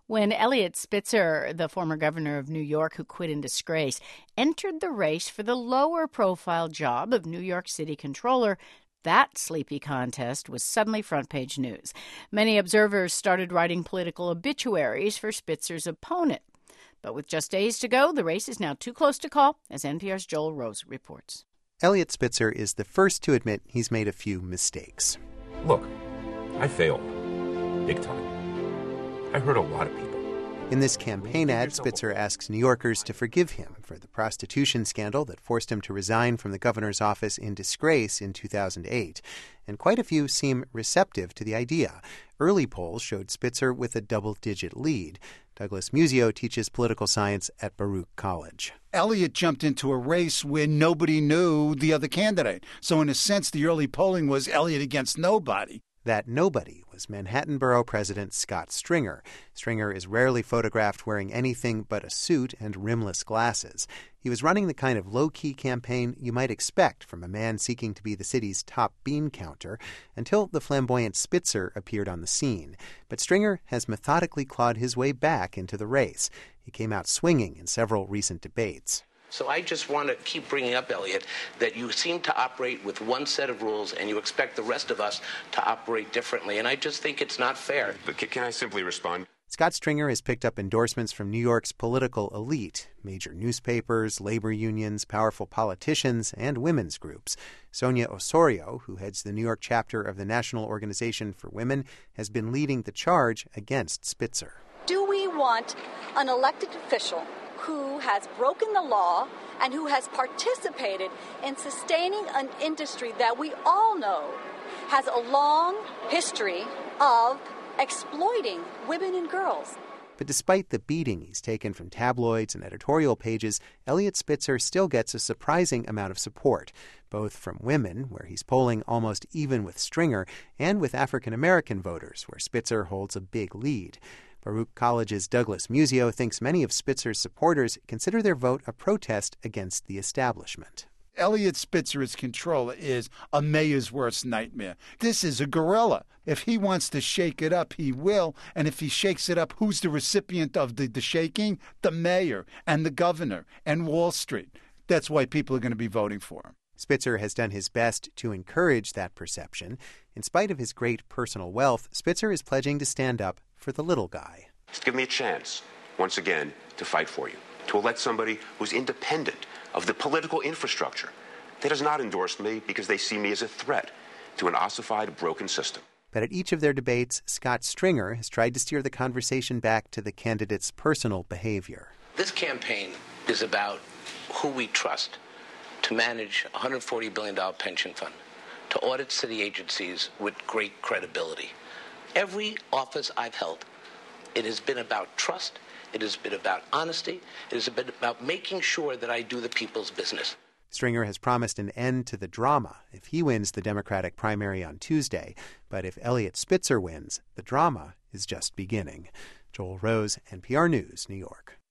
When Eliot Spitzer, the former governor of New York who quit in disgrace, entered the race for the lower-profile job of New York City Comptroller, that sleepy contest was suddenly front-page news. Many observers started writing political obituaries for Spitzer's opponent. But with just days to go, the race is now too close to call, as NPR's Joel Rose reports. Eliot Spitzer is the first to admit he's made a few mistakes. Look, I failed. Big time. I hurt a lot of people. In this campaign ad, Spitzer asks New Yorkers to forgive him for the prostitution scandal that forced him to resign from the governor's office in disgrace in 2008. And quite a few seem receptive to the idea. Early polls showed Spitzer with a double-digit lead. Douglas Musio teaches political science at Baruch College. Eliot jumped into a race where nobody knew the other candidate. So in a sense, the early polling was Eliot against nobody. That nobody was Manhattan Borough President Scott Stringer. Stringer is rarely photographed wearing anything but a suit and rimless glasses. He was running the kind of low-key campaign you might expect from a man seeking to be the city's top bean counter until the flamboyant Spitzer appeared on the scene. But Stringer has methodically clawed his way back into the race. He came out swinging in several recent debates. So I just want to keep bringing up, Eliot, that you seem to operate with one set of rules and you expect the rest of us to operate differently. And I just think it's not fair. But can I simply respond? Scott Stringer has picked up endorsements from New York's political elite, major newspapers, labor unions, powerful politicians, and women's groups. Sonia Osorio, who heads the New York chapter of the National Organization for Women, has been leading the charge against Spitzer. Do we want an elected official who has broken the law and who has participated in sustaining an industry that we all know has a long history of exploiting women and girls? But despite the beating he's taken from tabloids and editorial pages, Eliot Spitzer still gets a surprising amount of support, both from women, where he's polling almost even with Stringer, and with African-American voters, where Spitzer holds a big lead. Baruch College's Douglas Musio thinks many of Spitzer's supporters consider their vote a protest against the establishment. Eliot Spitzer as controller is a mayor's worst nightmare. This is a gorilla. If he wants to shake it up, he will. And if he shakes it up, who's the recipient of the shaking? The mayor and the governor and Wall Street. That's why people are going to be voting for him. Spitzer has done his best to encourage that perception. In spite of his great personal wealth, Spitzer is pledging to stand up for the little guy. Just give me a chance, once again, to fight for you, to elect somebody who's independent of the political infrastructure that does not endorse me because they see me as a threat to an ossified, broken system. But at each of their debates, Scott Stringer has tried to steer the conversation back to the candidate's personal behavior. This campaign is about who we trust to manage a $140 billion pension fund, to audit city agencies with great credibility. Every office I've held, it has been about trust, it has been about honesty, it has been about making sure that I do the people's business. Stringer has promised an end to the drama if he wins the Democratic primary on Tuesday. But if Eliot Spitzer wins, the drama is just beginning. Joel Rose, NPR News, New York.